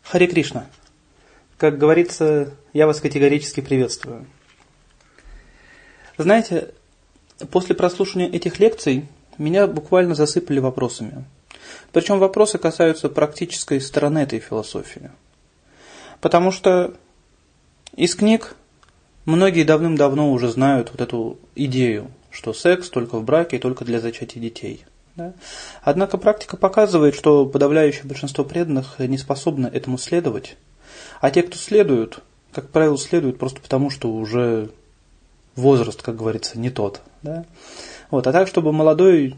Харе Кришна. Как говорится, я вас категорически приветствую. Знаете, после прослушивания этих лекций меня буквально засыпали вопросами. Причем вопросы касаются практической стороны этой философии. Потому что из книг многие давным-давно уже знают вот эту идею, что секс только в браке и только для зачатия детей. Да? Однако практика показывает, что подавляющее большинство преданных не способны этому следовать. А те, кто следуют, как правило, следуют просто потому, что уже возраст, как говорится, не тот. Да? Вот. А так, чтобы молодая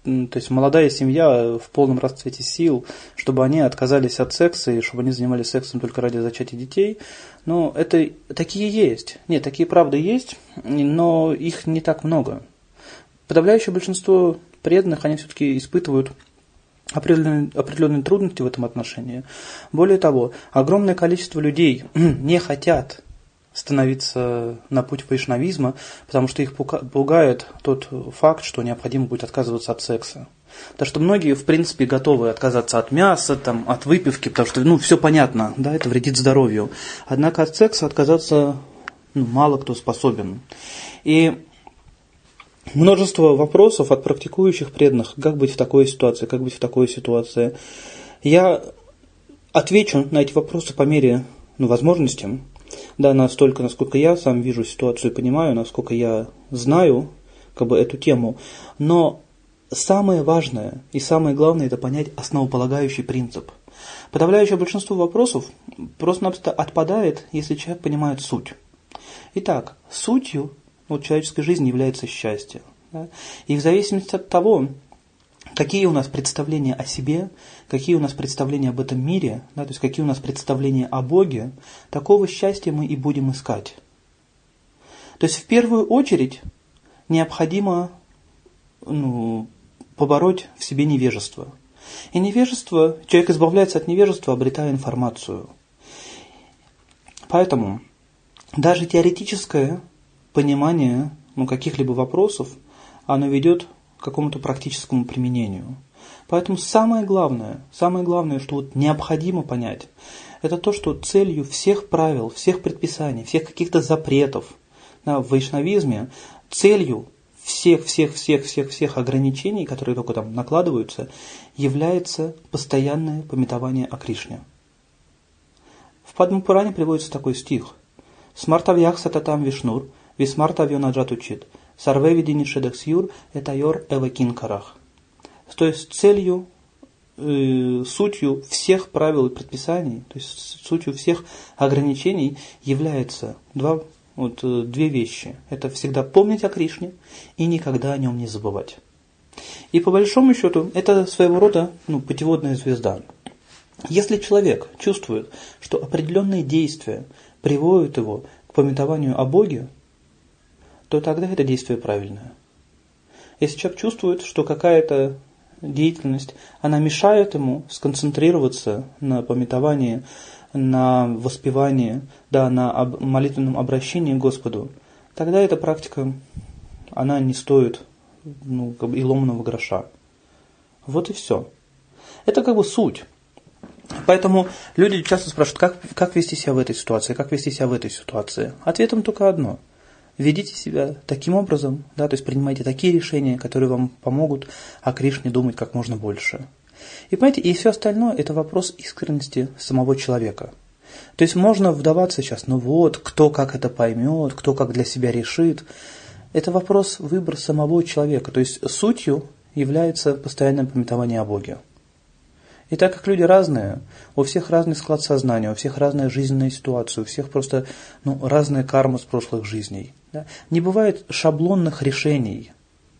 семья в полном расцвете сил, чтобы они отказались от секса и чтобы они занимались сексом только ради зачатия детей, ну, это такие есть. Нет, такие правда есть, но их не так много. Подавляющее большинство преданных, они все-таки испытывают определенные трудности в этом отношении. Более того, огромное количество людей не хотят становиться на путь вайшнавизма, потому что их пугает тот факт, что необходимо будет отказываться от секса. Потому что многие, в принципе, готовы отказаться от мяса, от выпивки, потому что, все понятно, да, это вредит здоровью. Однако от секса отказаться мало кто способен. И множество вопросов от практикующих преданных, как быть в такой ситуации, как быть в такой ситуации. Я отвечу на эти вопросы по мере возможности, да, настолько, насколько я сам вижу ситуацию и понимаю, насколько я знаю эту тему. Но самое важное и самое главное – это понять основополагающий принцип. Подавляющее большинство вопросов просто-напросто отпадает, если человек понимает суть. Итак, сутью человеческой жизни является счастье. Да? И в зависимости от того, какие у нас представления о себе, какие у нас представления об этом мире, да, то есть какие у нас представления о Боге, такого счастья мы и будем искать. То есть в первую очередь необходимо побороть в себе невежество. И невежество, человек избавляется от невежества, обретая информацию. Поэтому даже теоретическое понимание каких-либо вопросов, оно ведет к какому-то практическому применению. Поэтому самое главное, что необходимо понять, это то, что целью всех правил, всех предписаний, всех каких-то запретов в вайшнавизме, целью всех ограничений, которые только там накладываются, является постоянное памятование о Кришне. В Падма-пуране приводится такой стих: «Смартавьях сататам вишнур, висмартавьё наджатучит, сарве видини шедексюр, этайор эвакинкарах». То есть целью, сутью всех правил и предписаний, то есть сутью всех ограничений является две вещи. Это всегда помнить о Кришне и никогда о нем не забывать. И по большому счету это своего рода путеводная звезда. Если человек чувствует, что определенные действия приводят его к памятованию о Боге, то тогда это действие правильное. Если человек чувствует, что какая-то деятельность, она мешает ему сконцентрироваться на памятовании, на воспевании, да, на молитвенном обращении к Господу, тогда эта практика, она не стоит и ломаного гроша. Вот и все. Это суть. Поэтому люди часто спрашивают, как вести себя в этой ситуации, как вести себя в этой ситуации. Ответом только одно. Ведите себя таким образом, да, то есть принимайте такие решения, которые вам помогут о Кришне думать как можно больше. И понимаете, и все остальное – это вопрос искренности самого человека. То есть можно вдаваться сейчас, кто как это поймет, кто как для себя решит. Это вопрос выбора самого человека. То есть сутью является постоянное памятование о Боге. И так как люди разные, у всех разный склад сознания, у всех разная жизненная ситуация, у всех просто разная карма с прошлых жизней. Да? Не бывает шаблонных решений.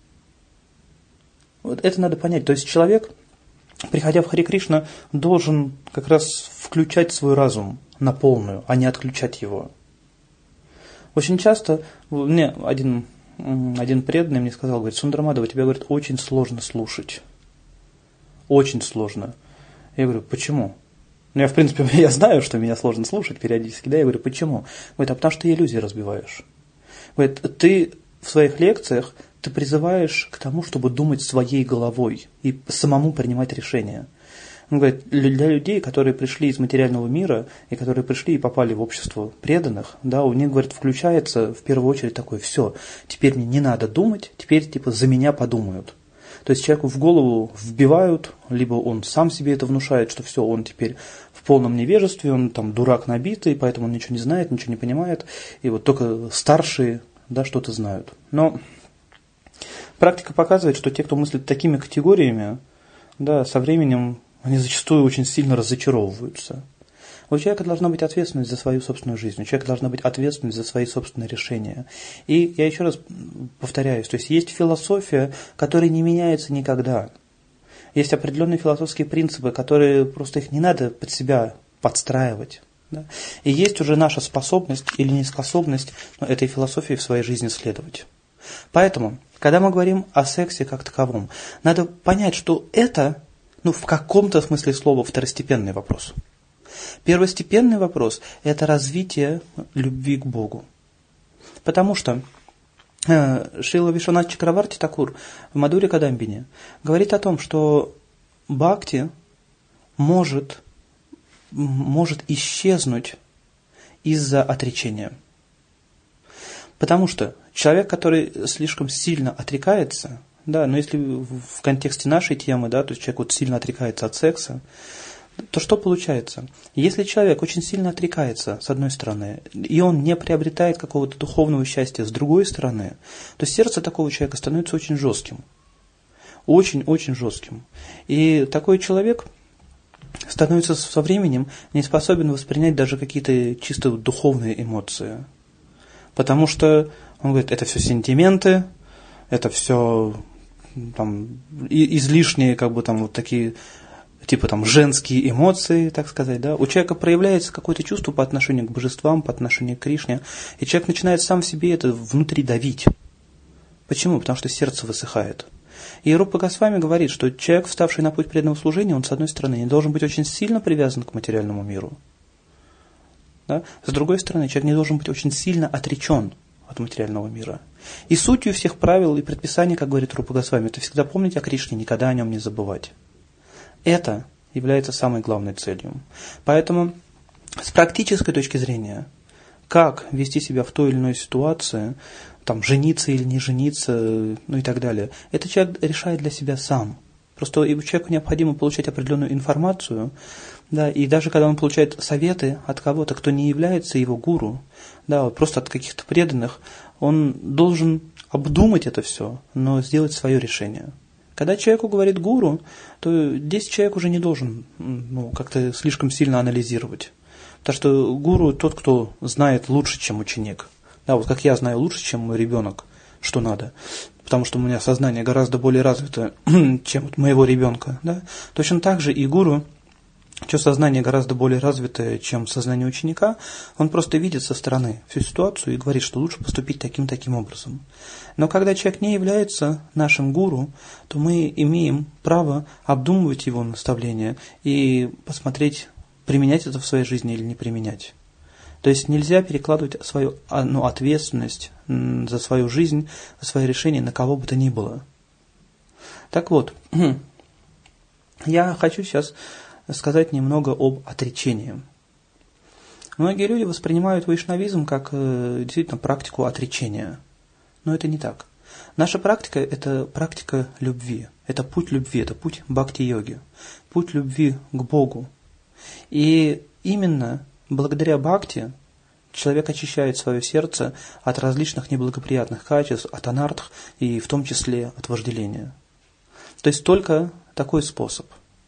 Вот это надо понять. То есть человек, приходя в Харе Кришна, должен как раз включать свой разум на полную, а не отключать его. Очень часто мне один преданный мне сказал, говорит: Сундарамадова, тебя, говорит, очень сложно слушать. Очень сложно. Я говорю: почему? Я, в принципе, я знаю, что меня сложно слушать периодически, да, я говорю: почему? Говорит: а потому что ты иллюзии разбиваешь. Говорит: ты в своих лекциях ты призываешь к тому, чтобы думать своей головой и самому принимать решения. Он говорит, для людей, которые пришли из материального мира, и которые пришли и попали в общество преданных, да, у них, говорит, включается в первую очередь такое: все, теперь мне не надо думать, теперь типа за меня подумают. То есть человеку в голову вбивают, либо он сам себе это внушает, что все, он теперь в полном невежестве, он там дурак набитый, поэтому он ничего не знает, ничего не понимает, и вот только старшие, да, что-то знают. Но практика показывает, что те, кто мыслит такими категориями, да, со временем они зачастую очень сильно разочаровываются. У человека должна быть ответственность за свою собственную жизнь, у человека должна быть ответственность за свои собственные решения. И я еще раз повторяюсь, то есть философия, которая не меняется никогда. Есть определенные философские принципы, которые просто их не надо под себя подстраивать. Да? И есть уже наша способность или неспособность этой философии в своей жизни следовать. Поэтому, когда мы говорим о сексе как таковом, надо понять, что это, в каком-то смысле слова, второстепенный вопрос. Первостепенный вопрос – это развитие любви к Богу. Потому что Шрила Вишванат Чакраварти Такур в Мадхуре Кадамбине говорит о том, что бхакти может исчезнуть из-за отречения. Потому что человек, который слишком сильно отрекается, да, но если в контексте нашей темы, да, то есть человек вот сильно отрекается от секса, то что получается? Если человек очень сильно отрекается, с одной стороны, и он не приобретает какого-то духовного счастья, с другой стороны, то сердце такого человека становится очень жестким. Очень-очень жестким. И такой человек становится со временем не способен воспринять даже какие-то чисто духовные эмоции. Потому что, он говорит, это все сентименты, это все там излишние, вот такие, типа женские эмоции, так сказать, да. У человека проявляется какое-то чувство по отношению к божествам, по отношению к Кришне, и человек начинает сам в себе это внутри давить. Почему? Потому что сердце высыхает. И Рупа Госвами говорит, что человек, вставший на путь преданного служения, он, с одной стороны, не должен быть очень сильно привязан к материальному миру. Да? С другой стороны, человек не должен быть очень сильно отречен от материального мира. И сутью всех правил и предписаний, как говорит Рупа Госвами, это всегда помнить о Кришне, никогда о нем не забывать. Это является самой главной целью. Поэтому с практической точки зрения, как вести себя в той или иной ситуации, жениться или не жениться, и так далее, это человек решает для себя сам. Просто человеку необходимо получать определенную информацию, да, и даже когда он получает советы от кого-то, кто не является его гуру, да, просто от каких-то преданных, он должен обдумать это все, но сделать свое решение. Когда человеку говорит гуру, то здесь человек уже не должен как-то слишком сильно анализировать. Потому что гуру тот, кто знает лучше, чем ученик. Да, вот как я знаю лучше, чем мой ребенок, что надо. Потому что у меня сознание гораздо более развито, чем моего ребенка. Да? Точно так же и гуру, чье сознание гораздо более развитое, чем сознание ученика, он просто видит со стороны всю ситуацию и говорит, что лучше поступить таким образом. Но когда человек не является нашим гуру, то мы имеем право обдумывать его наставления и посмотреть, применять это в своей жизни или не применять. То есть нельзя перекладывать свою ответственность за свою жизнь, за свои решения на кого бы то ни было. Так вот, я хочу сейчас сказать немного об отречении. Многие люди воспринимают вайшнавизм как действительно практику отречения. Но это не так. Наша практика – это практика любви. Это путь любви, это путь бхакти-йоги. Путь любви к Богу. И именно благодаря бхакти человек очищает свое сердце от различных неблагоприятных качеств, от анартх и в том числе от вожделения. То есть только такой способ.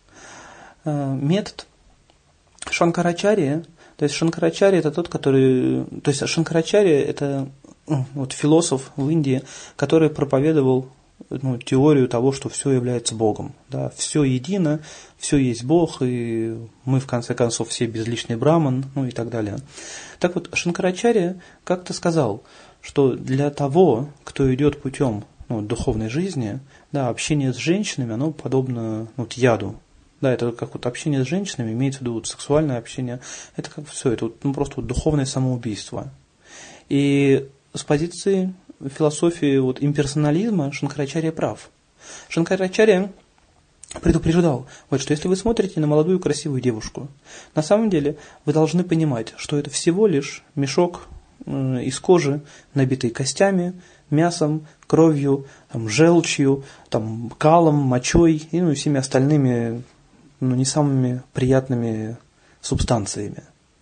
Метод Шанкарачарьи, то есть Шанкарачарья это тот, который... То есть Шанкарачарья это философ в Индии, который проповедовал теорию того, что все является Богом. Да, все едино, все есть Бог, и мы, в конце концов, все безличный браман, и так далее. Так вот, Шанкарачарья как-то сказал, что для того, кто идет путем духовной жизни, да, общение с женщинами, оно подобно яду. Да, это как общение с женщинами, имеется в виду сексуальное общение, это как все, это просто духовное самоубийство. И с позиции философии имперсонализма Шанкарачарья прав. Шанкарачарья предупреждал, вот, что если вы смотрите на молодую красивую девушку, на самом деле вы должны понимать, что это всего лишь мешок из кожи, набитый костями, мясом, кровью, там, желчью, там, калом, мочой и всеми остальными не самыми приятными субстанциями.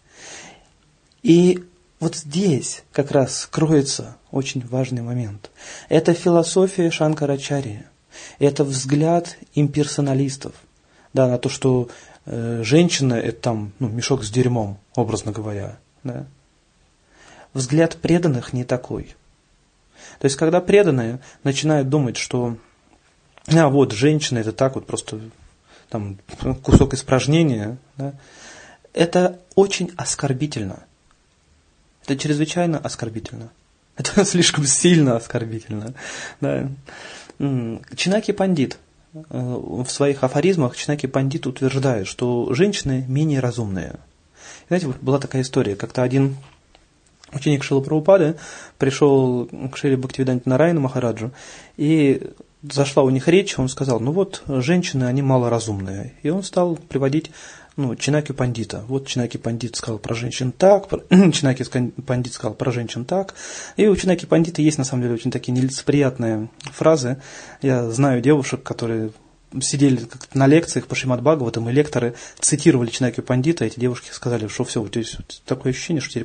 И вот здесь как раз кроется очень важный момент. Это философия Шанкарачарьи. Это взгляд имперсоналистов, да, на то, что женщина – это там, мешок с дерьмом, образно говоря. Да. Взгляд преданных не такой. То есть, когда преданные начинают думать, что вот женщина – это так вот просто там, кусок испражнения, да, это очень оскорбительно. Это чрезвычайно оскорбительно. Это слишком сильно оскорбительно. Да. Чинаки Пандит в своих афоризмах Чинаки Пандит утверждает, что женщины менее разумные. Знаете, была такая история, как-то один ученик Шрилы Прабхупады пришел к Шриле Бхактивиданте Нараяну Махараджу, и зашла у них речь, он сказал, женщины, они малоразумные. И он стал приводить Чинаки Пандита. Вот Чинаки Пандит сказал про женщин так, Чинаки Пандит сказал про женщин так. И у Чинаки Пандита есть, на самом деле, очень такие нелицеприятные фразы. Я знаю девушек, которые сидели на лекциях по Шримад Бхагаватам, и лекторы цитировали Чинаки Пандита, эти девушки сказали, что все, вот здесь такое ощущение, что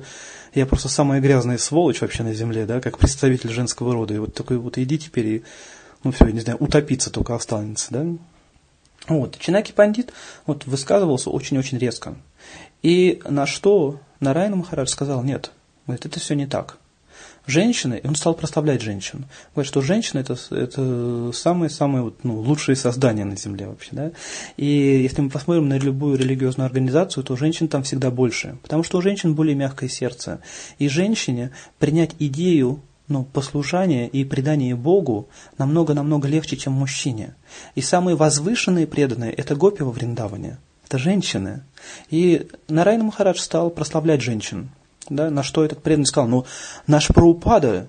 я просто самая грязная сволочь вообще на земле, да, как представитель женского рода. И вот такой вот иди теперь и, все, я не знаю, утопиться только останется, да. Вот, Чинаки Пандит высказывался очень-очень резко. И на что Нараяна Махарадж сказал, нет, говорит, это все не так. Женщины, и он стал прославлять женщин. Говорит, что женщины это самые-самые лучшие создания на земле вообще. Да? И если мы посмотрим на любую религиозную организацию, то женщин там всегда больше. Потому что у женщин более мягкое сердце. И женщине принять идею послушание и предание Богу намного-намного легче, чем мужчине. И самые возвышенные преданные – это гопи во Вриндаване, это женщины. И Нараяна Махарадж стал прославлять женщин. Да, на что этот преданный сказал, наш Прабхупада,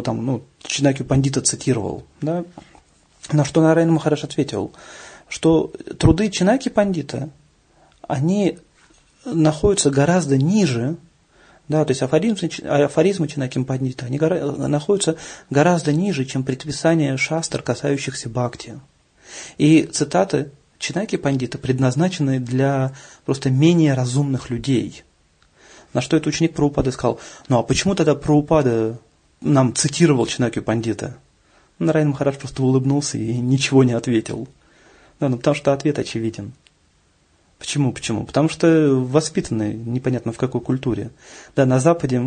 Чинаки Пандита цитировал, да, на что Нараяна Махарадж ответил, что труды Чинаки Пандита, они находятся гораздо ниже. Да, то есть афоризмы Чинаки Пандита, они находятся гораздо ниже, чем предписания шастр, касающихся бхакти. И цитаты Чинаки Пандита предназначены для просто менее разумных людей. На что этот ученик Прабхупады сказал, а почему тогда Прабхупада нам цитировал Чинаки Пандита? Нараяна Махарадж просто улыбнулся и ничего не ответил. Да, потому что ответ очевиден. Почему? Потому что воспитаны непонятно в какой культуре. Да, на Западе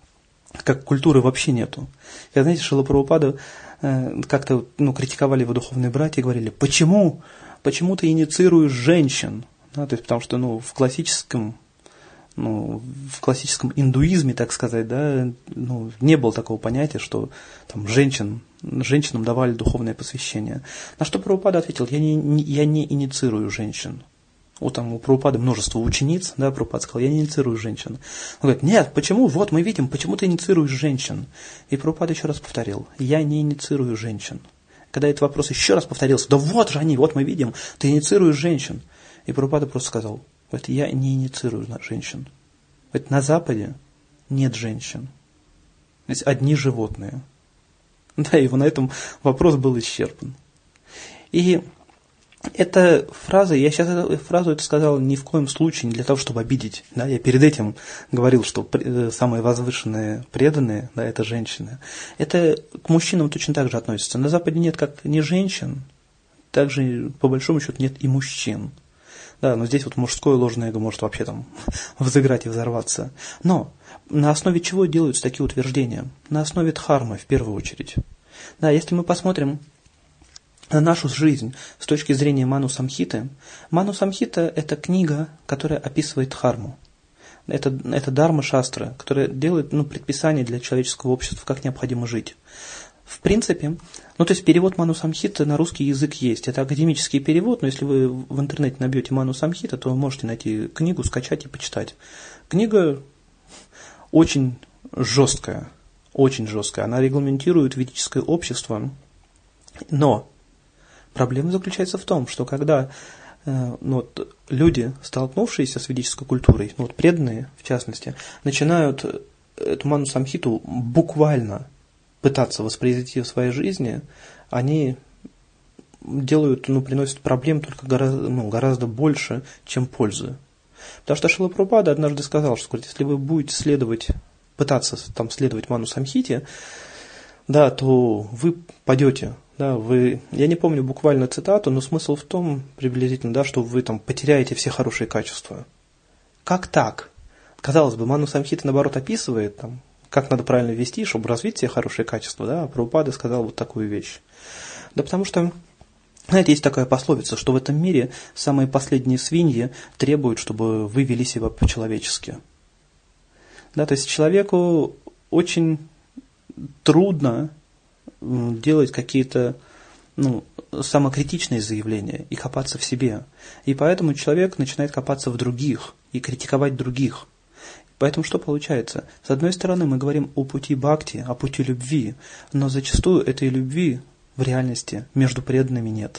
как культуры вообще нету. И, знаете, Шрила Прабхупада как-то критиковали его духовные братья и говорили, почему ты инициируешь женщин? Да, то есть, потому что в классическом индуизме, так сказать, да, не было такого понятия, что там женщинам давали духовное посвящение. На что Прабхупада ответил, я не инициирую женщин. У Прабхупады множество учениц, да, Прабхупада сказал, я не инициирую женщин. Он говорит, нет, почему? Вот мы видим, почему ты инициируешь женщин? И Прабхупада еще раз повторил, я не инициирую женщин. Когда этот вопрос еще раз повторился, да вот же они, вот мы видим, ты инициируешь женщин. И Прабхупада просто сказал, говорит, я не инициирую женщин. Говорит, на Западе нет женщин. Здесь одни животные. Да, и на этом вопрос был исчерпан. И эта фраза, я сейчас эту фразу сказал ни в коем случае не для того, чтобы обидеть. Да, я перед этим говорил, что самые возвышенные преданные, да, это женщины. Это к мужчинам точно так же относится. На Западе нет как ни женщин, также по большому счету нет и мужчин. Да, но здесь мужское ложное эго может вообще взыграть и взорваться. Но на основе чего делаются такие утверждения? На основе дхармы в первую очередь. Да, если мы посмотрим на нашу жизнь с точки зрения Ману Самхиты. Ману Самхита – это книга, которая описывает дхарму. Это дарма шастра, которая делает предписания для человеческого общества, как необходимо жить. В принципе, то есть перевод Ману Самхиты на русский язык есть. Это академический перевод, но если вы в интернете набьете Ману Самхита, то вы можете найти книгу, скачать и почитать. Книга очень жесткая, она регламентирует ведическое общество, но Проблема заключается в том, что когда люди, столкнувшиеся с ведической культурой, преданные в частности, начинают эту ману самхиту буквально пытаться воспроизвести в своей жизни, они приносят проблем только гораздо больше, чем пользы. Потому что Шрила Прабхупада однажды сказал, что если вы будете пытаться следовать ману самхите, да, то вы падете. Да, я не помню буквально цитату, но смысл в том, приблизительно, да, что вы потеряете все хорошие качества. Как так? Казалось бы, ману самхита, наоборот, описывает, как надо правильно вести, чтобы развить все хорошие качества, да, а Прабхупада сказал вот такую вещь. Да потому что, знаете, есть такая пословица, что в этом мире самые последние свиньи требуют, чтобы вы вели себя по-человечески. Да, то есть человеку очень трудно делать какие-то самокритичные заявления и копаться в себе. И поэтому человек начинает копаться в других и критиковать других. Поэтому что получается? С одной стороны, мы говорим о пути бхакти, о пути любви, но зачастую этой любви в реальности между преданными нет.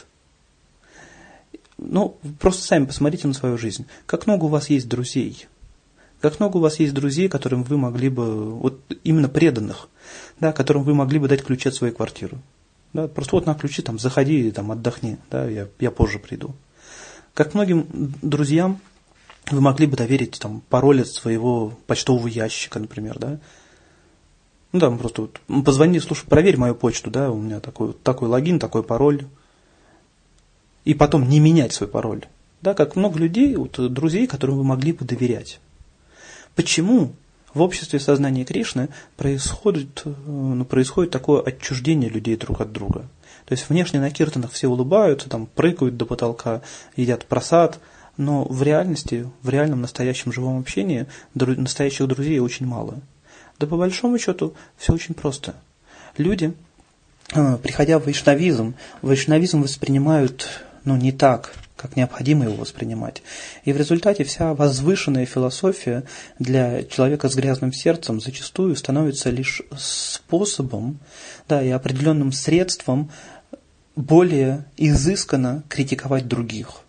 Просто сами посмотрите на свою жизнь. Как много у вас есть друзей? Как много у вас есть друзей, которым вы могли бы, именно преданных, да, которым вы могли бы дать ключи от своей квартиры? Да, просто на ключи, заходи, отдохни, да, я позже приду. Как многим друзьям вы могли бы доверить пароль от своего почтового ящика, например, да? Просто позвони, слушай, проверь мою почту, да, у меня такой логин, такой пароль. И потом не менять свой пароль. Да, как много людей, друзей, которым вы могли бы доверять. Почему в обществе сознания Кришны происходит такое отчуждение людей друг от друга? То есть внешне на киртанах все улыбаются, прыгают до потолка, едят прасад, но в реальности, в реальном настоящем живом общении настоящих друзей очень мало. Да по большому счету все очень просто. Люди, приходя в вайшнавизм воспринимают не так, как необходимо его воспринимать. И в результате вся возвышенная философия для человека с грязным сердцем зачастую становится лишь способом, да, и определенным средством более изысканно критиковать других.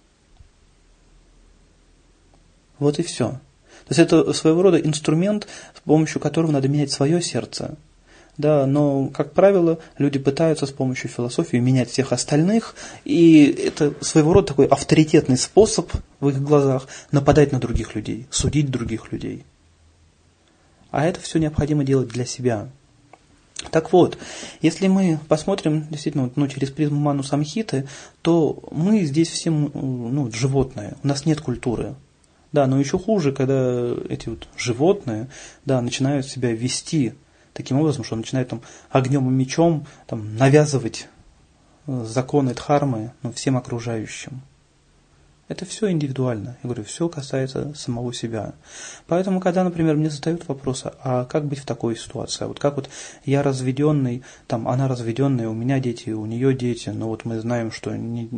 Вот и все. То есть это своего рода инструмент, с помощью которого надо менять свое сердце. Да, но, как правило, люди пытаются с помощью философии менять всех остальных, и это своего рода такой авторитетный способ в их глазах нападать на других людей, судить других людей. А это все необходимо делать для себя. Так вот, если мы посмотрим действительно через призму ману самхиты, то мы здесь все животные, у нас нет культуры. Да, но еще хуже, когда эти животные, да, начинают себя вести таким образом, что он начинает огнем и мечом навязывать законы дхармы всем окружающим. Это все индивидуально. Я говорю, все касается самого себя. Поэтому, когда, например, мне задают вопрос, а как быть в такой ситуации? Как я разведенный, она разведенная, у меня дети, у нее дети, но мы знаем, что мы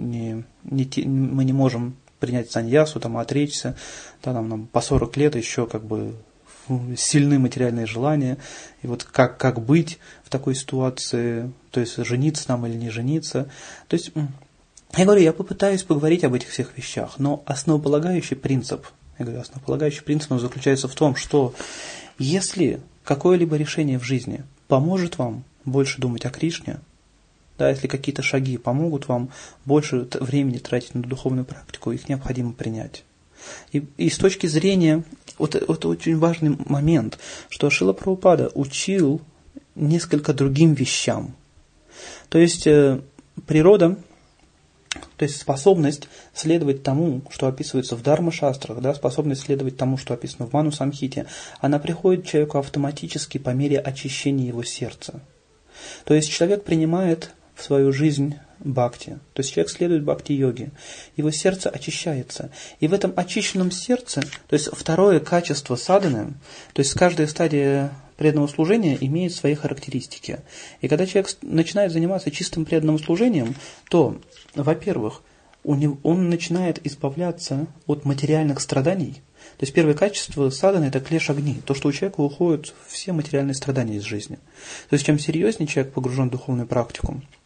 не можем принять саньясу, отречься, нам по 40 лет еще сильны материальные желания, и как быть в такой ситуации, то есть жениться нам или не жениться. То есть, я говорю, я попытаюсь поговорить об этих всех вещах, но основополагающий принцип заключается в том, что если какое-либо решение в жизни поможет вам больше думать о Кришне, да, если какие-то шаги помогут вам больше времени тратить на духовную практику, их необходимо принять. И с точки зрения, это очень важный момент, что Шрила Прабхупада учил несколько другим вещам. То есть природа, то есть способность следовать тому, что описывается в Дharma-шастрах, да, способность следовать тому, что описано в Ману Самхите, она приходит человеку автоматически по мере очищения его сердца. То есть человек принимает в свою жизнь бхакти, то есть человек следует бхакти-йоге, его сердце очищается. И в этом очищенном сердце, то есть второе качество садханы, то есть каждая стадия преданного служения имеет свои характеристики. И когда человек начинает заниматься чистым преданным служением, то, во-первых, он начинает избавляться от материальных страданий. То есть первое качество садханы – это клеш огни, то, что у человека уходят все материальные страдания из жизни. То есть чем серьезнее человек погружен в духовную практику,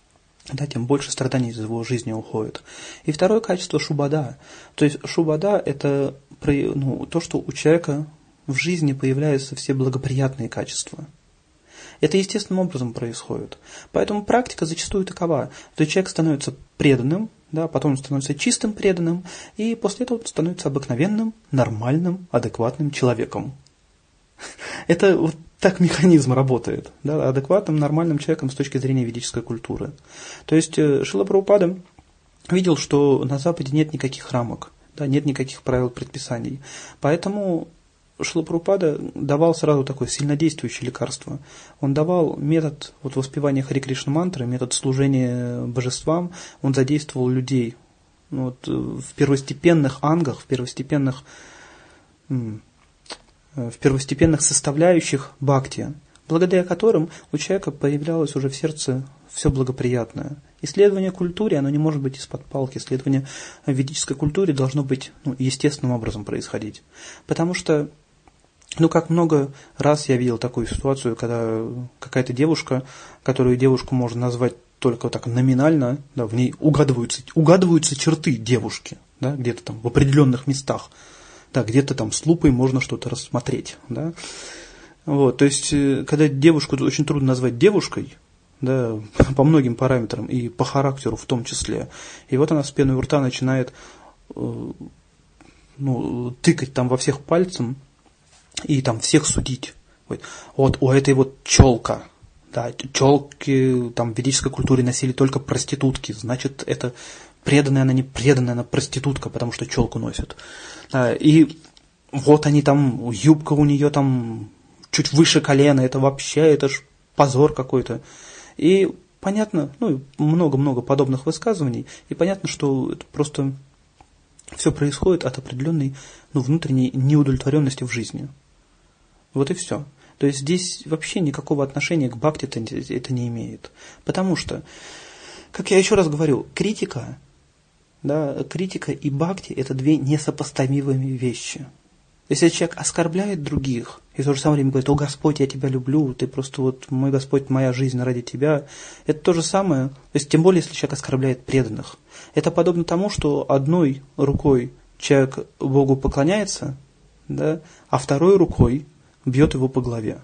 да, тем больше страданий из его жизни уходит. И второе качество – шубада. То есть шубада – это то, что у человека в жизни появляются все благоприятные качества. Это естественным образом происходит. Поэтому практика зачастую такова. То есть человек становится преданным, да, потом он становится чистым преданным, и после этого он становится обыкновенным, нормальным, адекватным человеком. Это вот так механизм работает. Да, адекватным, нормальным человеком с точки зрения ведической культуры. То есть Шрила Прабхупада видел, что на Западе нет никаких рамок, да, нет никаких правил, предписаний. Поэтому Шрила Прабхупада давал сразу такое сильнодействующее лекарство. Он давал метод воспевания Хари Кришна мантры, метод служения божествам, он задействовал людей в первостепенных ангах, в первостепенных составляющих бхакти, благодаря которым у человека появлялось уже в сердце все благоприятное. Исследование культуры, оно не может быть из-под палки. Исследование в ведической культуре должно быть естественным образом происходить. Потому что, как много раз я видел такую ситуацию, когда какая-то девушка, которую девушку можно назвать только так номинально, да, в ней угадываются черты девушки, да, где-то там в определенных местах. Да, где-то там с лупой можно что-то рассмотреть. Да? То есть, когда девушку очень трудно назвать девушкой, да, по многим параметрам, и по характеру в том числе, и вот она с пеной у рта начинает тыкать там во всех пальцем и там всех судить. Вот у этой челка, да, челки там в ведической культуре носили только проститутки, значит, это преданная, она не преданная, она проститутка, потому что челку носит. И вот они там, юбка у нее там чуть выше колена, это ж позор какой-то. И понятно, много-много подобных высказываний, и понятно, что это просто все происходит от определенной внутренней неудовлетворенности в жизни. Вот и все. То есть здесь вообще никакого отношения к бхакти это не имеет. Потому что, как я еще раз говорю, критика и бхакти – это две несопоставимые вещи. Если человек оскорбляет других, и в то же самое время говорит: «О Господь, я тебя люблю, ты просто мой Господь, моя жизнь ради тебя», это то же самое, то есть тем более, если человек оскорбляет преданных. Это подобно тому, что одной рукой человек Богу поклоняется, да, а второй рукой бьет его по голове.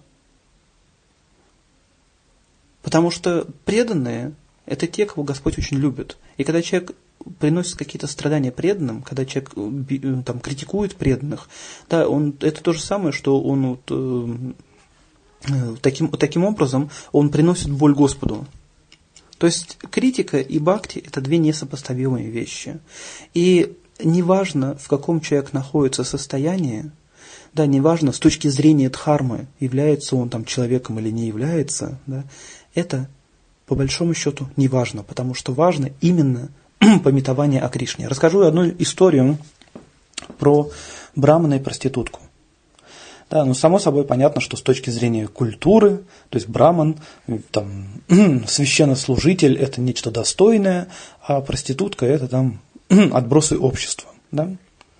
Потому что преданные – это те, кого Господь очень любит. И когда человек приносит какие-то страдания преданным, когда человек критикует преданных, да, это то же самое, что он таким образом он приносит боль Господу. То есть критика и бхакти – это две несопоставимые вещи. И неважно, в каком человек находится состоянии, да, неважно, с точки зрения дхармы, является он человеком или не является, да, это по большому счету не важно, потому что важно именно памятование о Кришне. Расскажу одну историю про брамана и проститутку. Да, само собой понятно, что с точки зрения культуры, то есть браман, священнослужитель – это нечто достойное, а проститутка – это отбросы общества. Да?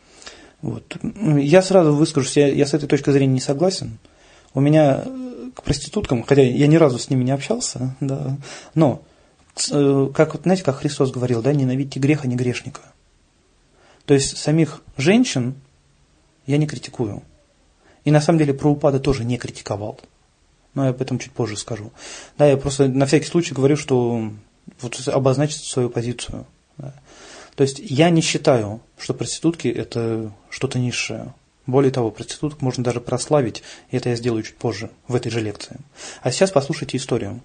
Я сразу выскажусь, я с этой точки зрения не согласен. У меня к проституткам, хотя я ни разу с ними не общался, да, но как Христос говорил, да, ненавидьте грех, а не грешника. То есть самих женщин я не критикую. И на самом деле Прабхупада тоже не критиковал. Но я об этом чуть позже скажу. Да, я просто на всякий случай говорю, что обозначить свою позицию. Да. То есть я не считаю, что проститутки это что-то низшее. Более того, проституток можно даже прославить, и это я сделаю чуть позже, в этой же лекции. А сейчас послушайте историю.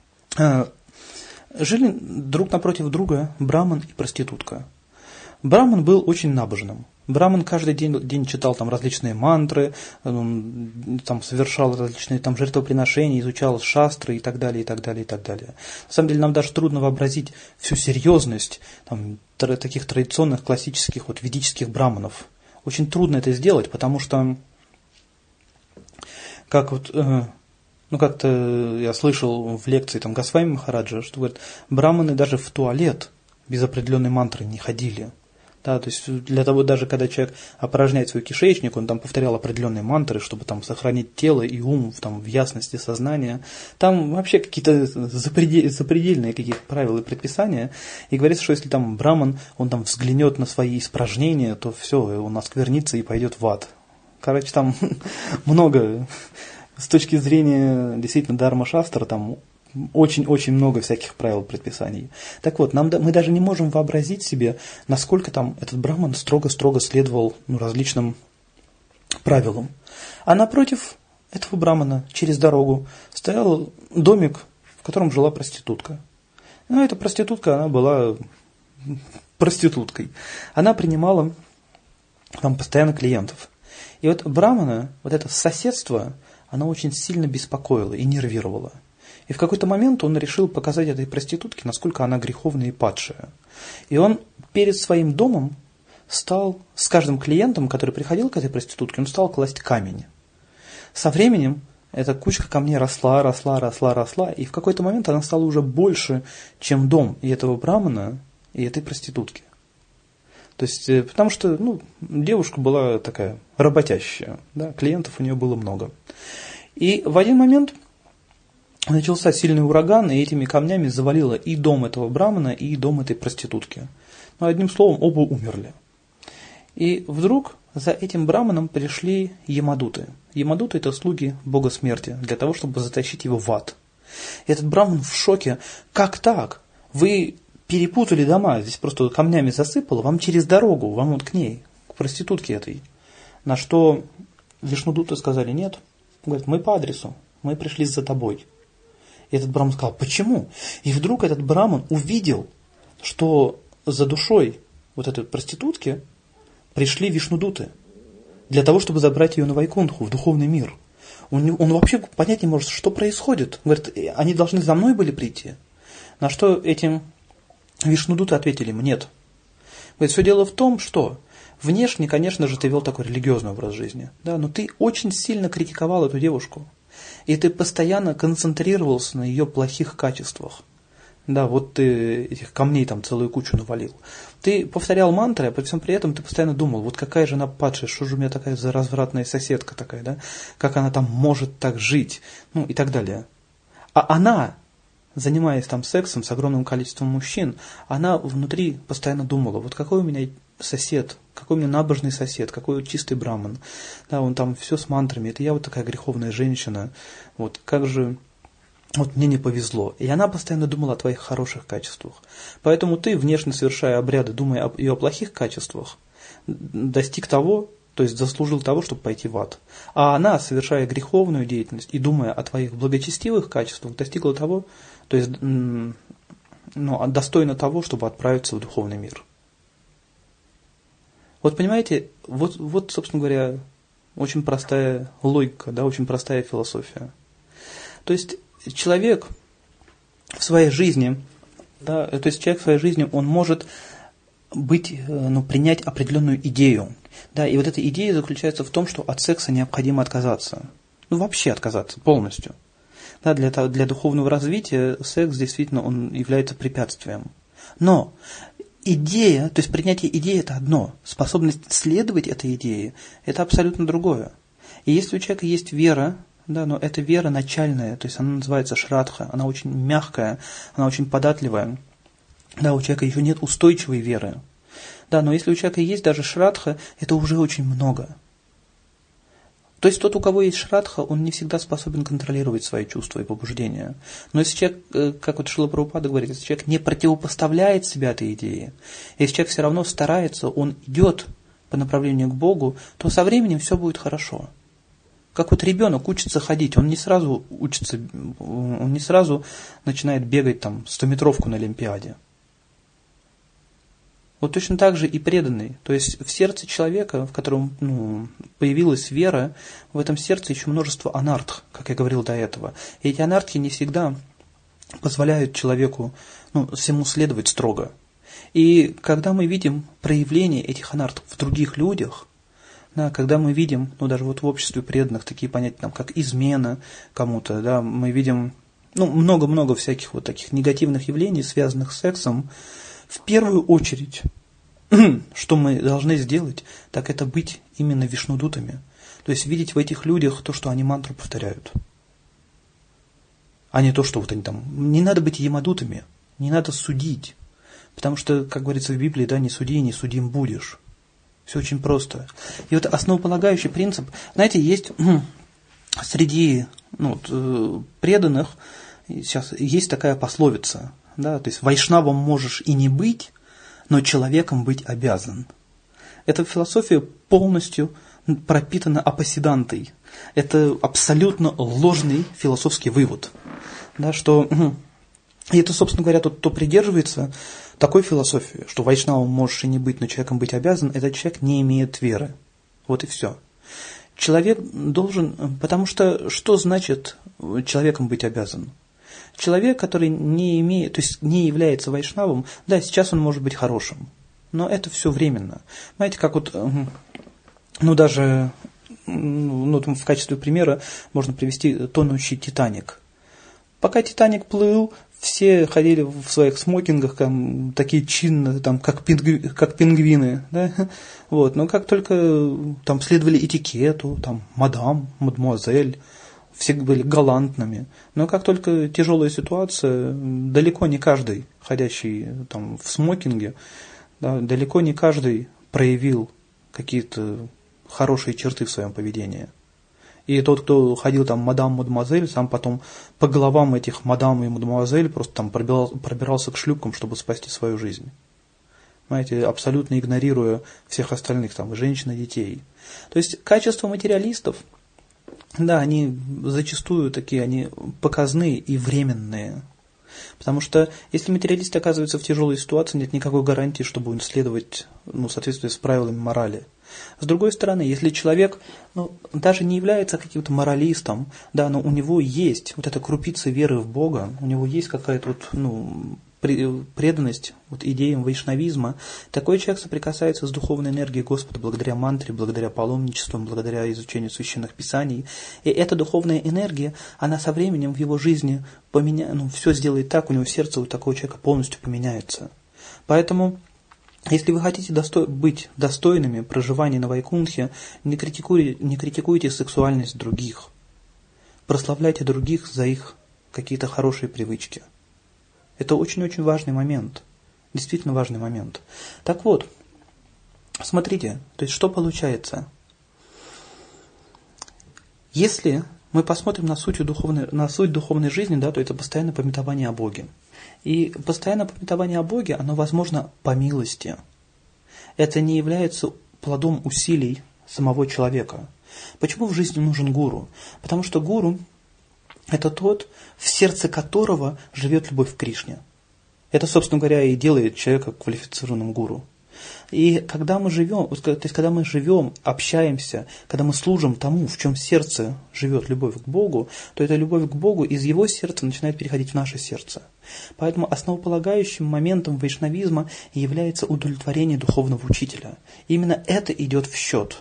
Жили друг напротив друга браман и проститутка. Браман был очень набожным. Браман каждый день читал различные мантры, совершал различные жертвоприношения, изучал шастры и так далее, и так далее, и так далее. На самом деле нам даже трудно вообразить всю серьезность таких традиционных, классических, ведических браманов. Очень трудно это сделать, потому что, как-то я слышал в лекции Госвами Махараджа, что говорит, браманы даже в туалет без определенной мантры не ходили. Да, то есть для того, даже когда человек опорожняет свой кишечник, он там повторял определенные мантры, чтобы там сохранить тело и ум там, в ясности сознания. Там вообще какие-то запредельные какие-то правила и предписания. И говорится, что если там браман, он там взглянет на свои испражнения, то все, он осквернится и пойдет в ад. Короче, там много, с точки зрения действительно Дharma-шастра, там очень-очень много всяких правил, предписаний. Так вот, мы даже не можем вообразить себе, насколько там этот браман строго-строго следовал различным правилам. А напротив этого брамана, через дорогу, стоял домик, в котором жила проститутка. Ну, эта проститутка, она была проституткой. Она принимала там постоянно клиентов. И вот брамана, вот это соседство, оно очень сильно беспокоило и нервировало. И в какой-то момент он решил показать этой проститутке, насколько она греховная и падшая. И он перед своим домом стал, с каждым клиентом, который приходил к этой проститутке, он стал класть камень. Со временем эта кучка камней росла, и в какой-то момент она стала уже больше, чем дом и этого брамана, и этой проститутки. То есть, потому что девушка была такая работящая, да, клиентов у нее было много. И в один момент начался сильный ураган, и этими камнями завалило и дом этого брамана, и дом этой проститутки. Но одним словом, оба умерли. И вдруг за этим браманом пришли ямадуты. Ямадуты – это слуги бога смерти, для того, чтобы затащить его в ад. И этот браман в шоке. Как так? Вы перепутали дома, здесь просто камнями засыпало, вам через дорогу, вам вот к ней, к проститутке этой. На что вишнудуты сказали: нет. Говорят: мы по адресу, мы пришли за тобой. И этот браман сказал: почему? И вдруг этот браман увидел, что за душой вот этой проститутки пришли вишнудуты для того, чтобы забрать ее на Вайкунтху, в духовный мир. Он вообще понять не может, что происходит. Говорит: они должны за мной были прийти. На что этим вишнудуты ответили: нет. Говорит: все дело в том, что внешне, конечно же, ты вел такой религиозный образ жизни, да, но ты очень сильно критиковал эту девушку. И ты постоянно концентрировался на ее плохих качествах. Да, вот ты этих камней там целую кучу навалил. Ты повторял мантры, а при всем при этом ты постоянно думал: вот какая же она падшая, что же у меня такая за развратная соседка такая, да? Как она там может так жить? Ну и так далее. А она, занимаясь там сексом с огромным количеством мужчин, она внутри постоянно думала: вот какой у меня сосед, какой у меня набожный сосед, какой чистый браман. Да, он там все с мантрами, это я вот такая греховная женщина. Вот как же вот мне не повезло. И она постоянно думала о твоих хороших качествах. Поэтому ты, внешне совершая обряды, думая о ее плохих качествах, достиг того, то есть заслужил того, чтобы пойти в ад. А она, совершая греховную деятельность и думая о твоих благочестивых качествах, достигла того, то есть достойна того, чтобы отправиться в духовный мир. Вот понимаете, вот, собственно говоря, очень простая логика, да, очень простая философия. То есть человек в своей жизни, да, то есть человек в своей жизни, он может принять определенную идею. Да, и вот эта идея заключается в том, что от секса необходимо отказаться. Вообще отказаться полностью. Да, для духовного развития секс действительно он является препятствием. Но идея, то есть принятие идеи – это одно, способность следовать этой идее – это абсолютно другое. И если у человека есть вера, да, но эта вера начальная, то есть она называется шрадха, она очень мягкая, она очень податливая. Да, у человека еще нет устойчивой веры. Да, но если у человека есть даже шрадха, это уже очень много. То есть тот, у кого есть шрадха, он не всегда способен контролировать свои чувства и побуждения. Но если человек, как вот Шрила Прабхупада говорит, если человек не противопоставляет себя этой идее, если человек все равно старается, он идет по направлению к Богу, то со временем все будет хорошо. Как вот ребенок учится ходить, он не сразу начинает бегать там 100-метровку на Олимпиаде. Вот точно так же и преданный. То есть в сердце человека, в котором появилась вера, в этом сердце еще множество анартх, как я говорил до этого. И эти анартхи не всегда позволяют человеку всему следовать строго. И когда мы видим проявление этих анартх в других людях, да, когда мы видим, даже вот в обществе преданных такие понятия, как измена кому-то, да, мы видим много-много всяких вот таких негативных явлений, связанных с сексом, в первую очередь что мы должны сделать, так это быть именно вишнудутами. То есть видеть в этих людях то, что они мантру повторяют. А не то, что вот они там... Не надо быть ямадутами, не надо судить. Потому что, как говорится в Библии, да, не суди, не судим будешь. Все очень просто. И вот основополагающий принцип, знаете, есть среди преданных, сейчас есть такая пословица, да, то есть вайшнавом можешь и не быть, но человеком быть обязан. Эта философия полностью пропитана апасидантой. Это абсолютно ложный философский вывод. Да, что, и это, собственно говоря, тот, кто придерживается такой философии, что вайшнавом можешь и не быть, но человеком быть обязан, этот человек не имеет веры. Вот и все. Человек должен, потому что что значит человеком быть обязан? Человек, который не имеет, то есть не является вайшнавом, да, сейчас он может быть хорошим, но это все временно. Знаете, как вот, даже в качестве примера можно привести тонущий «Титаник». Пока «Титаник» плыл, все ходили в своих смокингах, там, такие чинные, там, как пингвины, да? Вот. Но как только там следовали этикету, там, мадам, мадемуазель, все были галантными. Но как только тяжелая ситуация, далеко не каждый, ходящий там, в смокинге, да, далеко не каждый проявил какие-то хорошие черты в своем поведении. И тот, кто ходил там мадам, мадемуазель, сам потом по головам этих мадам и мадемуазель просто там пробирался к шлюпкам, чтобы спасти свою жизнь. Понимаете, абсолютно игнорируя всех остальных, там, женщин и детей. То есть качество материалистов, да, они зачастую такие, они показные и временные. Потому что если материалист оказывается в тяжелой ситуации, нет никакой гарантии, что будет следовать в соответствии с правилами морали. С другой стороны, если человек даже не является каким-то моралистом, да, но у него есть вот эта крупица веры в Бога, у него есть какая-то преданность идеям вайшнавизма, такой человек соприкасается с духовной энергией Господа благодаря мантре, благодаря паломничеству, благодаря изучению священных писаний. И эта духовная энергия, она со временем в его жизни все сделает так, у него сердце у такого человека полностью поменяется. Поэтому, если вы хотите быть достойными проживания на Вайкунтхе, не критикуйте сексуальность других. Прославляйте других за их какие-то хорошие привычки. Это очень-очень важный момент. Действительно важный момент. Так вот, смотрите, то есть что получается? Если мы посмотрим на суть духовной жизни, да, то это постоянное памятование о Боге. И постоянное памятование о Боге, оно возможно по милости. Это не является плодом усилий самого человека. Почему в жизни нужен гуру? Потому что гуру – это тот, в сердце которого живет любовь к Кришне. Это, собственно говоря, и делает человека квалифицированным гуру. И когда мы живем, общаемся, когда мы служим тому, в чем сердце живет любовь к Богу, то эта любовь к Богу из его сердца начинает переходить в наше сердце. Поэтому основополагающим моментом вайшнавизма является удовлетворение духовного учителя. И именно это идет в счет.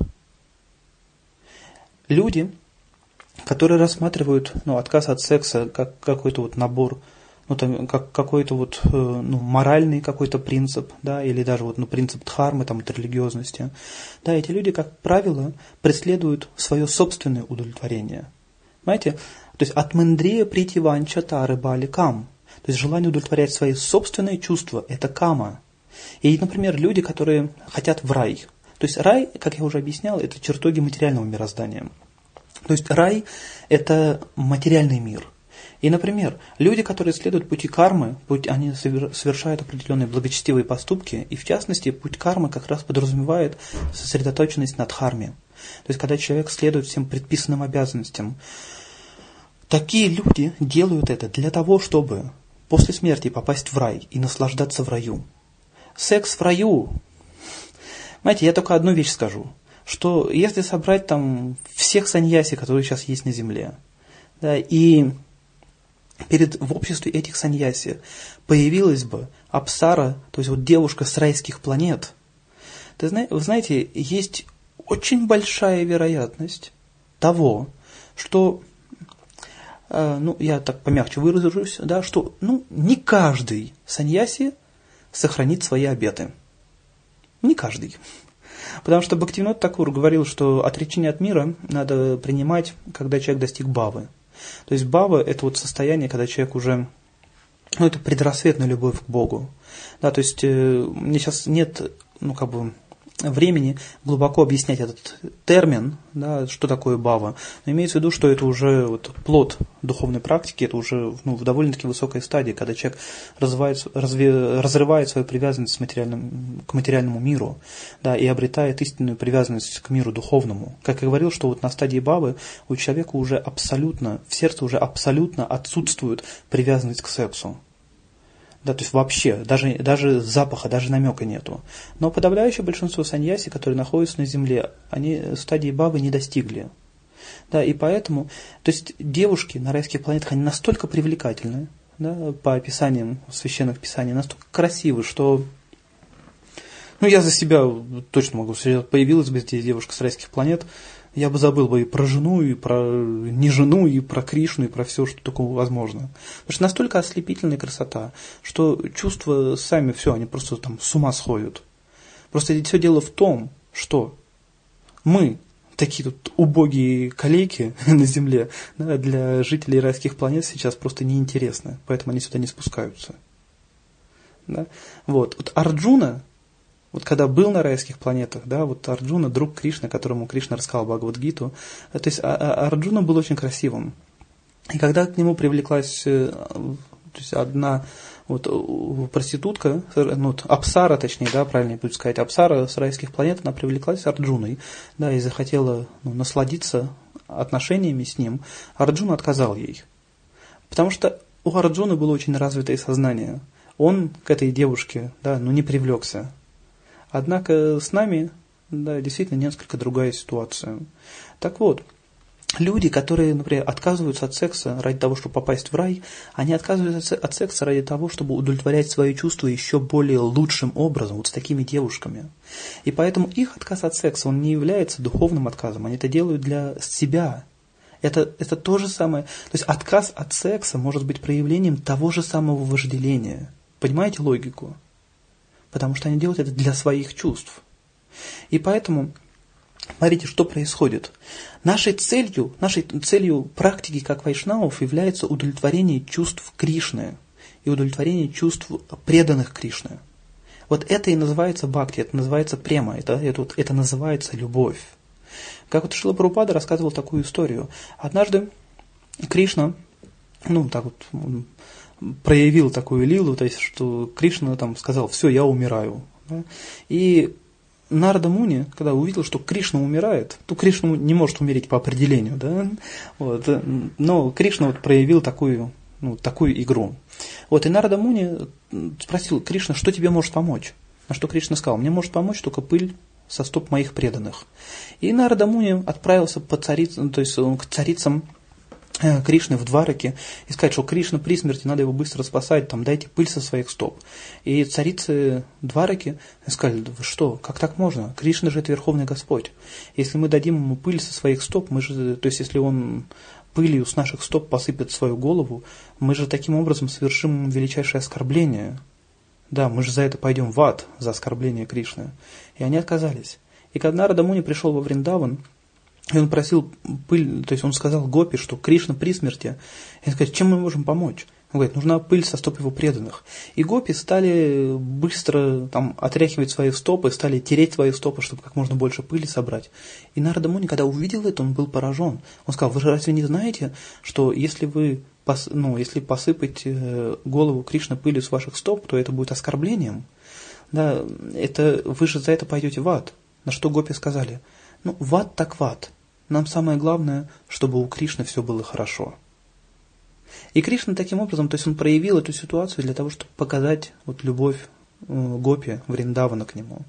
Люди, которые рассматривают отказ от секса как какой-то набор, как какой-то моральный какой-то принцип, да, или даже принцип дхармы, от религиозности, да, эти люди, как правило, преследуют свое собственное удовлетворение. Понимаете? То есть от мандрия прийти ванча тары бали кам. То есть желание удовлетворять свои собственные чувства – это кама. И, например, люди, которые хотят в рай. То есть рай, как я уже объяснял, это чертоги материального мироздания. То есть рай – это материальный мир. И, например, люди, которые следуют пути кармы, они совершают определенные благочестивые поступки, и в частности, путь кармы как раз подразумевает сосредоточенность на дхарме. То есть, когда человек следует всем предписанным обязанностям. Такие люди делают это для того, чтобы после смерти попасть в рай и наслаждаться в раю. Секс в раю. Знаете, я только одну вещь скажу, что если собрать там всех саньяси, которые сейчас есть на земле, да, и в обществе этих саньяси появилась бы апсара, то есть девушка с райских планет, вы знаете, есть очень большая вероятность того, что, я так помягче выражусь, да, что не каждый саньяси сохранит свои обеты. Не каждый. Потому что Бхактивинода Такур говорил, что отречение от мира надо принимать, когда человек достиг бхавы. То есть бхава – это вот состояние, когда человек уже, это предрассветная любовь к Богу. Да, то есть мне сейчас нет, времени глубоко объяснять этот термин, да, что такое бхава. Но имеется в виду, что это уже плод духовной практики, это уже в довольно-таки высокой стадии, когда человек разрывает свою привязанность к материальному миру, да, и обретает истинную привязанность к миру духовному. Как я говорил, что на стадии бхавы у человека уже абсолютно, в сердце уже абсолютно отсутствует привязанность к сексу. Да, то есть вообще, даже запаха, даже намека нету. Но подавляющее большинство саньяси, которые находятся на земле, они стадии бхавы не достигли. Да, и поэтому, то есть девушки на райских планетах, они настолько привлекательны, да, по описаниям священных писаний, настолько красивы, что, я за себя точно могу сказать, появилась бы здесь девушка с райских планет, я бы забыл бы и про жену, и про не жену, и про Кришну, и про все, что только возможно. Потому что настолько ослепительная красота, что чувства сами все, они просто там с ума сходят. Просто все дело в том, что мы, такие тут убогие калеки на Земле, да, для жителей райских планет сейчас просто неинтересны, поэтому они сюда не спускаются. Да? Вот Арджуна, когда был на райских планетах, да, Арджуна, друг Кришны, которому Кришна рассказал Бхагавад-гиту, то есть Арджуна был очень красивым. И когда к нему привлеклась одна проститутка, Апсара, точнее, да, правильнее будет сказать, Апсара с райских планет, она привлеклась Арджуной, да, и захотела насладиться отношениями с ним, Арджуна отказал ей. Потому что у Арджуны было очень развитое сознание. Он к этой девушке, да, не привлекся. Однако с нами, да, действительно несколько другая ситуация. Так вот, люди, которые, например, отказываются от секса ради того, чтобы попасть в рай, они отказываются от секса ради того, чтобы удовлетворять свои чувства еще более лучшим образом, с такими девушками. И поэтому их отказ от секса, он не является духовным отказом, они это делают для себя. Это то же самое, то есть отказ от секса может быть проявлением того же самого вожделения. Понимаете логику? Потому что они делают это для своих чувств. И поэтому, смотрите, что происходит. Нашей целью практики как вайшнавов является удовлетворение чувств Кришны и удовлетворение чувств преданных Кришне. Это и называется бхакти, это называется према, это называется любовь. Как Шрила Прабхупада рассказывал такую историю. Однажды Кришна, проявил такую лилу, то есть, что Кришна сказал: все, я умираю. Да? И Нарада Муни, когда увидел, что Кришна умирает, то Кришна не может умереть по определению, да? Но Кришна проявил такую игру. И Нарада Муни спросил: Кришна, что тебе может помочь? На что Кришна сказал: мне может помочь только пыль со стоп моих преданных. И Нарада Муни отправился к царицам Кришны в Двараке и сказать, что Кришна при смерти, надо его быстро спасать, дайте пыль со своих стоп. И царицы Двараки сказали: вы что, как так можно? Кришна же это Верховный Господь. Если мы дадим ему пыль со своих стоп, если он пылью с наших стоп посыпет свою голову, мы же таким образом совершим величайшее оскорбление. Да, мы же за это пойдем в ад, за оскорбление Кришны. И они отказались. И когда Нарада Муни пришел во Вриндаван, и он просил пыль, то есть он сказал гопи, что Кришна при смерти. И он сказал: чем мы можем помочь? Он говорит: нужна пыль со стоп его преданных. И гопи стали быстро отряхивать свои стопы, стали тереть свои стопы, чтобы как можно больше пыли собрать. И Нарада Муни, когда увидел это, он был поражен. Он сказал: вы же разве не знаете, что если посыпать голову Кришны пылью с ваших стоп, то это будет оскорблением? Да, вы же за это пойдете в ад. На что гопи сказали: в ад так в ад. Нам самое главное, чтобы у Кришны все было хорошо. И Кришна таким образом, то есть он проявил эту ситуацию для того, чтобы показать любовь гопи Вриндавана к нему.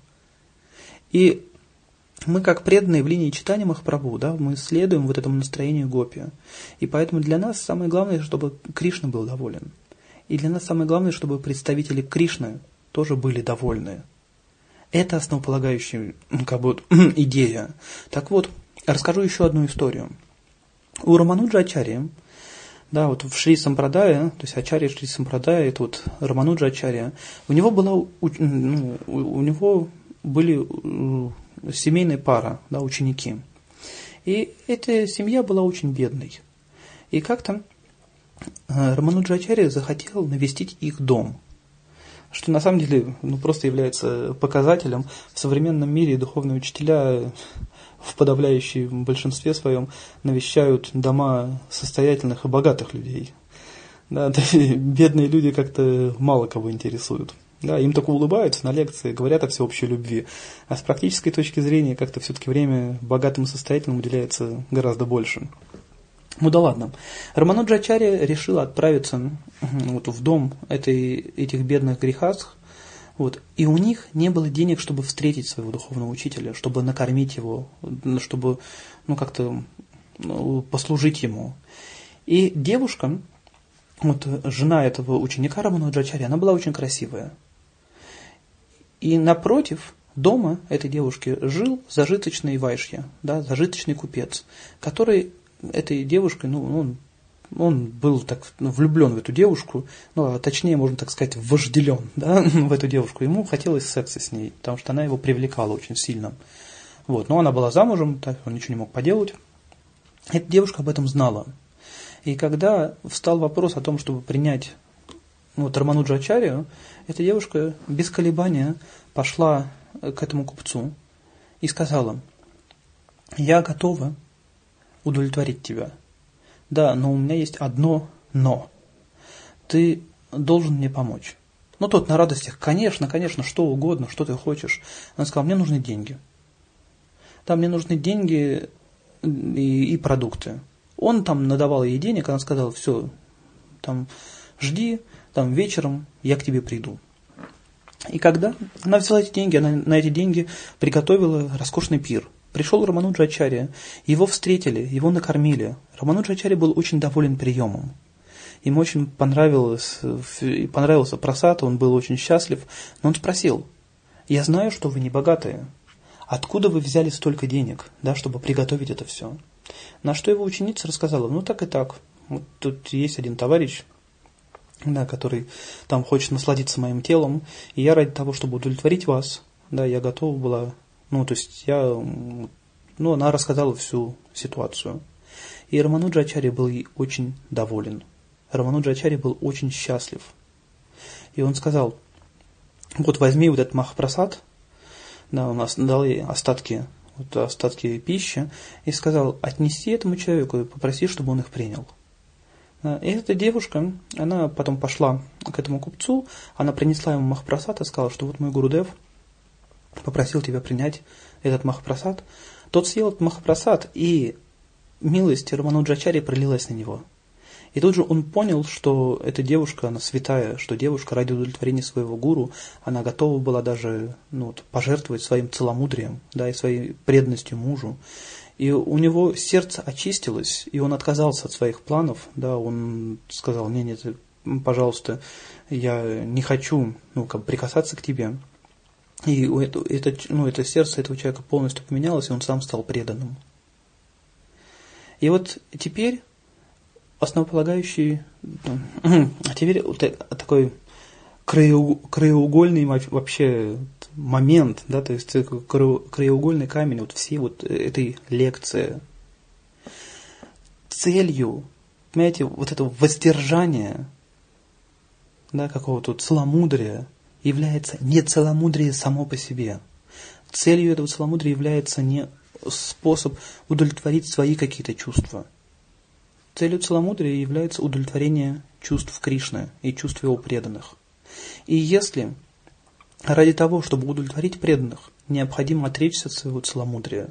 И мы, как преданные в линии читания Махапрабху, да, мы следуем этому настроению гопи. И поэтому для нас самое главное, чтобы Кришна был доволен. И для нас самое главное, чтобы представители Кришны тоже были довольны. Это основополагающая идея. Так вот, расскажу еще одну историю. У Рамануджа Ачарьи, да, в Шри Сампрадая, то есть Ачарья Шри Сампрадая, это Рамануджа Ачарья, у него были семейная пара, да, ученики. И эта семья была очень бедной. И как-то Рамануджачарья захотел навестить их дом, что на самом деле просто является показателем. В современном мире духовные учителя в подавляющем большинстве своем навещают дома состоятельных и богатых людей. Да, бедные люди как-то мало кого интересуют. Да, им только улыбаются на лекции, говорят о всеобщей любви. А с практической точки зрения как-то все-таки время богатым и состоятельным уделяется гораздо больше. Ну да ладно. Рамануджачарья решил отправиться в дом этих бедных грехастх, и у них не было денег, чтобы встретить своего духовного учителя, чтобы накормить его, чтобы как-то послужить ему. И девушка, жена этого ученика Рамануджачарьи, она была очень красивая. И напротив дома этой девушки жил зажиточный вайшья, да, зажиточный купец, который этой девушкой, он был так влюблен в эту девушку, точнее, можно так сказать, вожделен, да, в эту девушку. Ему хотелось секса с ней, потому что она его привлекала очень сильно. Но она была замужем, так он ничего не мог поделать. Эта девушка об этом знала. И когда встал вопрос о том, чтобы принять Рамануджачарью, эта девушка без колебания пошла к этому купцу и сказала: «Я готова удовлетворить тебя. Да, но у меня есть одно «но». Ты должен мне помочь». Тот на радостях: «Конечно, что угодно, что ты хочешь». Она сказала: «Мне нужны деньги». Да, мне нужны деньги и продукты. Он надавал ей денег, она сказала: «Все, жди, вечером я к тебе приду». И когда она взяла эти деньги, она на эти деньги приготовила роскошный пир. Пришел Рамануджачарья, его встретили, его накормили. Рамануджачарья был очень доволен приемом. Ему очень понравился прасад, он был очень счастлив. Но он спросил: «Я знаю, что вы не богатые. Откуда вы взяли столько денег, да, чтобы приготовить это все?» На что его ученица рассказала: так и так. Тут есть один товарищ, да, который хочет насладиться моим телом, и я ради того, чтобы удовлетворить вас, да, я готова была, она рассказала всю ситуацию. И Рамануджачарья был ей очень доволен. Рамануджачарья был очень счастлив. И он сказал: возьми этот махапрасад, да, он дал ей остатки пищи, и сказал: отнеси этому человеку и попроси, чтобы он их принял. И эта девушка, она потом пошла к этому купцу, она принесла ему махапрасад и сказала, что мой Гурудев попросил тебя принять этот махапрасад. Тот съел этот махапрасад, и милость Рамануджачарьи пролилась на него. И тут же он понял, что эта девушка, она святая, что девушка ради удовлетворения своего гуру, она готова была даже пожертвовать своим целомудрием, да, и своей преданностью мужу. И у него сердце очистилось, и он отказался от своих планов, да, он сказал: нет, пожалуйста, я не хочу прикасаться к тебе. И это сердце этого человека полностью поменялось, и он сам стал преданным. И теперь основополагающий, теперь такой краеугольный вообще момент, да, то есть краеугольный камень всей этой лекции. Целью, понимаете, этого воздержания, да, какого-то целомудрия является не целомудрие само по себе. Целью этого целомудрия является не способ удовлетворить свои какие-то чувства. Целью целомудрия является удовлетворение чувств Кришны и чувств его преданных. И если ради того, чтобы удовлетворить преданных, необходимо отречься от своего целомудрия,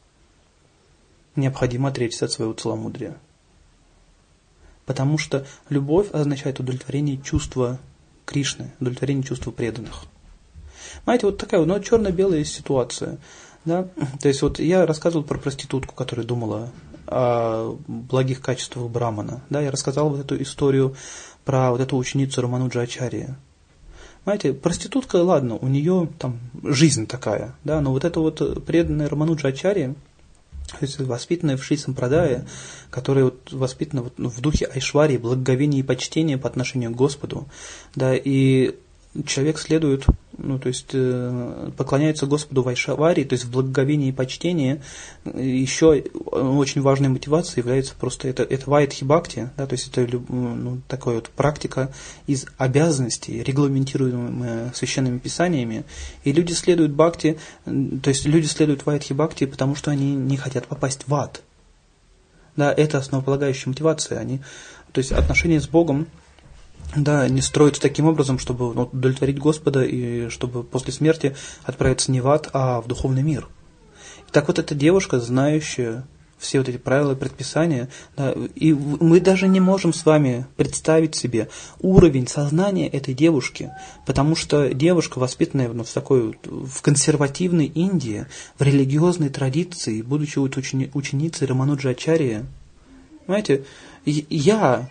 потому что любовь означает удовлетворение чувства Кришны, удовлетворение чувства преданных. Знаете, такая черно-белая ситуация. Да? То есть я рассказывал про проститутку, которая думала о благих качествах брамана. Да? Я рассказал эту историю про эту ученицу Рамануджачарьи. Знаете, проститутка, ладно, у нее жизнь такая, да, но эта преданная Рамануджачарьи, то есть воспитанная в Шри Сампрадае, которая воспитана в духе айшварии, благоговения и почтения по отношению к Господу, да, и человек следует, поклоняется Господу Вайшавари, то есть в благоговении и почтении. Еще очень важной мотивацией является просто это вайдхи бхакти, да, то есть это такая вот практика из обязанностей, регламентируемая священными писаниями. И люди следуют бхакти, то есть люди следуют вайдхи бхакти, потому что они не хотят попасть в ад. Да, это основополагающая мотивация. То есть отношения с Богом, да, не строятся таким образом, чтобы удовлетворить Господа и чтобы после смерти отправиться не в ад, а в духовный мир. И так вот эта девушка, знающая все вот эти правила и предписания, да, и мы даже не можем с вами представить себе уровень сознания этой девушки, потому что девушка, воспитанная в консервативной Индии, в религиозной традиции, будучи ученицей Рамануджачарьи, понимаете, я,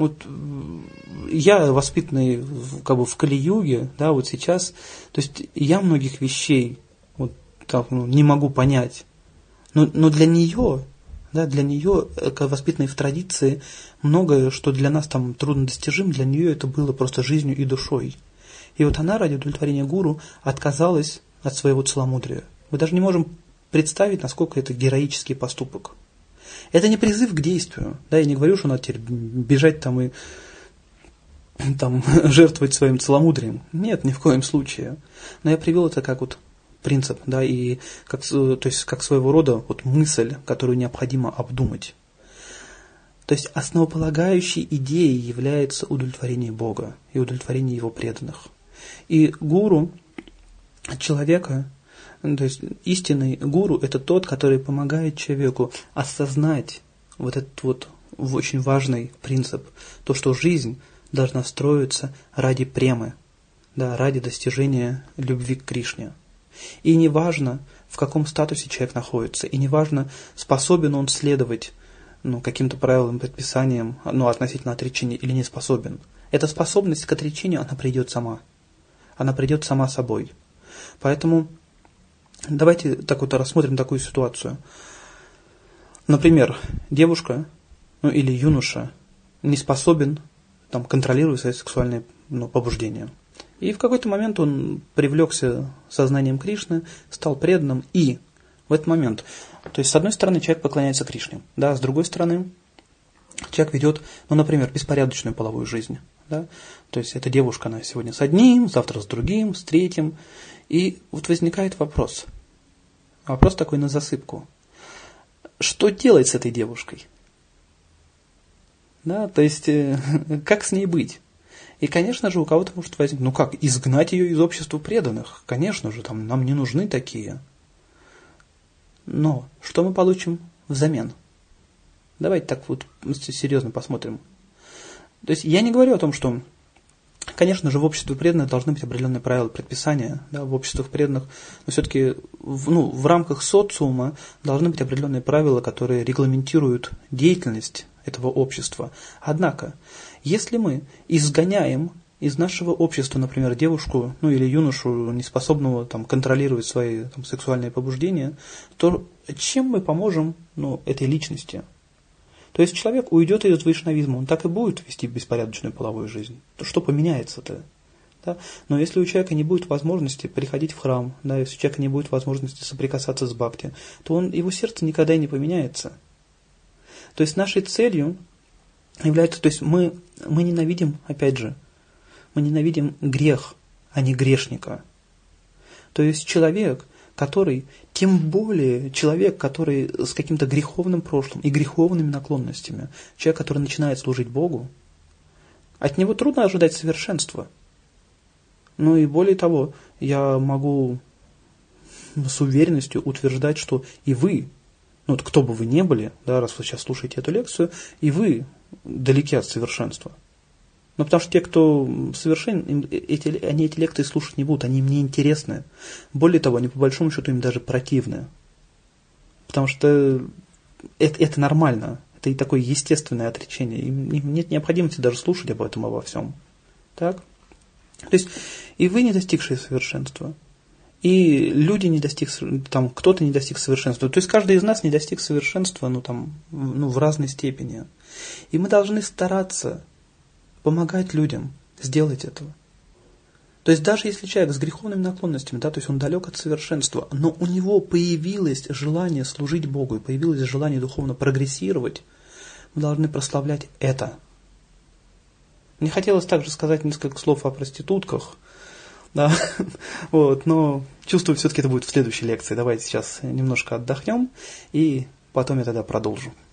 воспитанный в Кали-юге, да, вот сейчас, то есть я многих вещей не могу понять, но для нее, как воспитанной в традиции, многое, что для нас там труднодостижимо, для нее это было просто жизнью и душой. И вот она ради удовлетворения гуру отказалась от своего целомудрия. Мы даже не можем представить, насколько это героический поступок. Это не призыв к действию. Да, я не говорю, что надо теперь бежать там и жертвовать своим целомудрием. Нет, ни в коем случае. Но я привел это как принцип, да, и как своего рода мысль, которую необходимо обдумать. То есть основополагающей идеей является удовлетворение Бога и удовлетворение Его преданных. И гуру человека, то есть истинный гуру, это тот, который помогает человеку осознать вот этот очень важный принцип, то, что жизнь должна строиться ради премы, да, ради достижения любви к Кришне. И не важно, в каком статусе человек находится, и не важно, способен он следовать каким-то правилам, предписаниям, относительно отречения или не способен. Эта способность к отречению, она придет сама. Она придет сама собой. Поэтому давайте рассмотрим такую ситуацию. Например, девушка или юноша не способен контролировать свои сексуальные побуждения. И в какой-то момент он привлекся сознанием Кришны, стал преданным, и в этот момент, то есть с одной стороны человек поклоняется Кришне, да, с другой стороны человек ведет, например, беспорядочную половую жизнь. Да? То есть эта девушка, она сегодня с одним, завтра с другим, с третьим. И возникает вопрос. Вопрос такой на засыпку. Что делать с этой девушкой? Да, то есть, как с ней быть? И, конечно же, у кого-то может возникнуть, изгнать ее из общества преданных? Конечно же, нам не нужны такие. Но что мы получим взамен? Давайте так серьезно посмотрим. То есть я не говорю о том, что, конечно же, в обществе преданных должны быть определенные правила, предписания, да, в обществах преданных, но все-таки в рамках социума должны быть определенные правила, которые регламентируют деятельность этого общества. Однако, если мы изгоняем из нашего общества, например, девушку или юношу, неспособного контролировать свои сексуальные побуждения, то чем мы поможем этой личности? То есть человек уйдет из вайшнавизма, он так и будет вести беспорядочную половую жизнь. То что поменяется-то? Да? Но если у человека не будет возможности приходить в храм, да, если у человека не будет возможности соприкасаться с бхакти, то его сердце никогда не поменяется. То есть нашей целью является, то есть мы ненавидим, опять же, мы ненавидим грех, а не грешника. То есть человек, тем более человек, который с каким-то греховным прошлым и греховными наклонностями, человек, который начинает служить Богу, от него трудно ожидать совершенства. И более того, я могу с уверенностью утверждать, что и вы, кто бы вы ни были, да, раз вы сейчас слушаете эту лекцию, и вы далеки от совершенства. Потому что те, кто совершен, они эти лекции слушать не будут, они им не интересны. Более того, они по большому счету им даже противны. Потому что это нормально, это и такое естественное отречение. Им нет необходимости даже слушать об этом, обо всем. Так? То есть и вы не достигшие совершенства, и люди не достигли, кто-то не достиг совершенства. То есть каждый из нас не достиг совершенства, в разной степени. И мы должны стараться помогать людям сделать этого. То есть даже если человек с греховными наклонностями, да, то есть он далек от совершенства, но у него появилось желание служить Богу, и появилось желание духовно прогрессировать, мы должны прославлять это. Мне хотелось также сказать несколько слов о проститутках, да, вот, но чувствую, все-таки это будет в следующей лекции. Давайте сейчас немножко отдохнем, и потом я тогда продолжу.